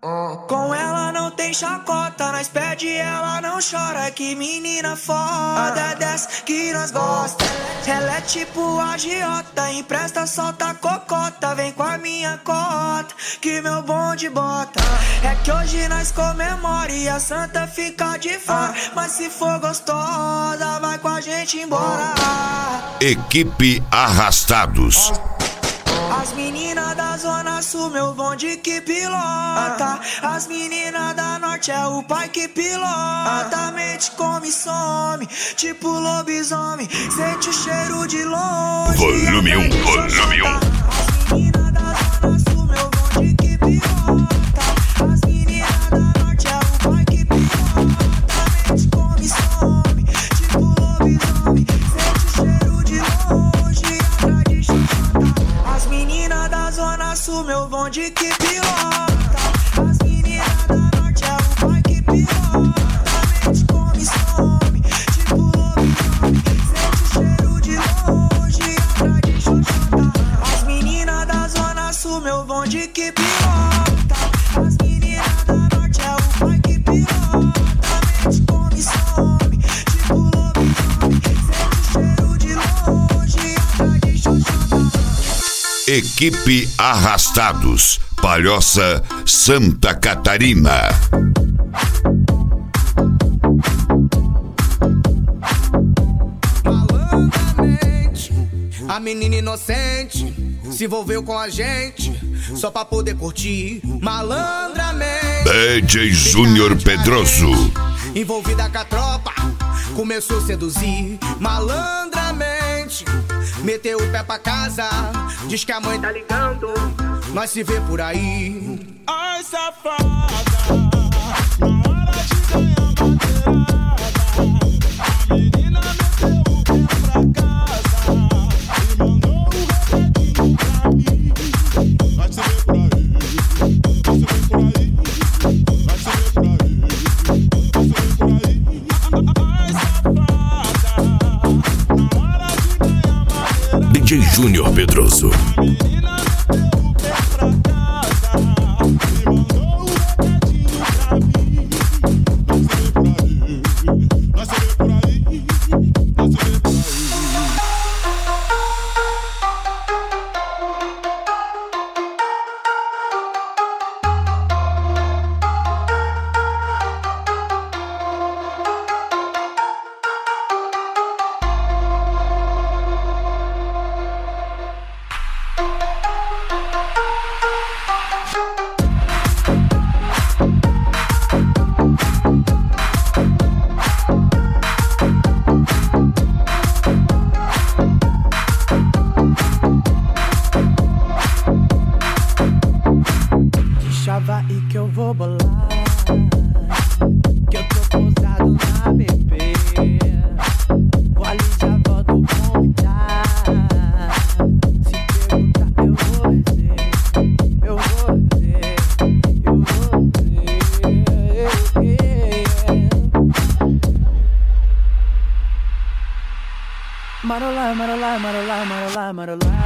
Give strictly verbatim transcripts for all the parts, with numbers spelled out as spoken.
Com ela não tem chacota, nós pede ela não chora. Que menina foda, dessa que nós gosta. Ela é tipo agiota, empresta, solta cocota. Vem com a minha cota, que meu bonde bota. É que hoje nós comemora e a santa fica de fora. Mas se for gostosa, vai com a gente embora. Equipe Arrastados. As meninas da Zona Sul, meu bonde que pilota. As meninas da Norte é o pai que pilota. Mente come e some, tipo lobisomem. Sente o cheiro de longe. Volume um, volume um. As meninas da Zona Sul, meu bonde que pilota. As meninas da Norte é o pai que pilota. Mente come e some, tipo lobisomem. Sente o cheiro de longe, atrás de xoxota. As meninas da Zona Sul, meu bonde que pilota. As meninas da Norte é o pai que pilota. Mente come e some, tipo lobisomem. Sente o cheiro de longe, atrás de xoxota. As meninas da Zona Sul, meu bonde que pilota. As meninas da Norte é o pai que pilota. Mente come e some, tipo lobisomem. Sente o cheiro de longe, atrás de xoxota. Equipe Arrastados, Palhoça, Santa Catarina. Malandramente, a menina inocente se envolveu com a gente só pra poder curtir. Malandramente, D J Júnior Pedroso. envolvida com a tropa, começou a seduzir. Malandramente, meteu o pé pra casa, diz que a mãe tá ligando, nós se vê por aí. Ai, safada, na hora de ganhar madeirada, a menina meteu o pé pra casa e mandou um recadinho pra mim. Vai se ver por aí, vai se ver por aí, vai se ver por aí, vai se ver por aí. Ai, safada, na hora de ganhar madeirada, D J Júnior Pedroso. a menina meteu o pé pra casa e mandou um recadinho pra mim. Vai se ver por aí, vai se ver por aí. Chava aí que eu vou bolar, que eu tô pousado na bebê. Vou ali, já volto convidar. Se perguntar eu vou dizer, eu vou dizer, eu vou dizer. Marolá, marolá, marolá, marolá, marolá.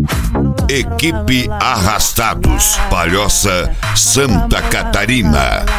Equipe Arrastados, Palhoça, Santa Catarina.